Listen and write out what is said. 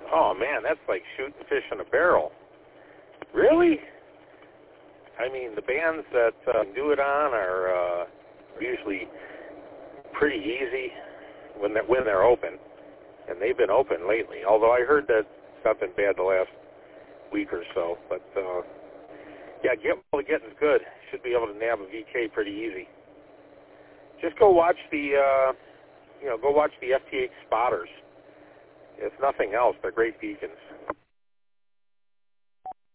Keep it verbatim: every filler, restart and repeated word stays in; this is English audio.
Oh, man, that's like shooting fish in a barrel. Really? I mean, the bands that uh, do it on are uh, usually pretty easy when they're, when they're open, and they've been open lately, although I heard that it's not been bad the last week or so. But, uh, yeah, get while the getting's good. Should be able to nab a V K pretty easy. Just go watch the, uh, you know, go watch the F T H spotters. If nothing else, they're great beacons.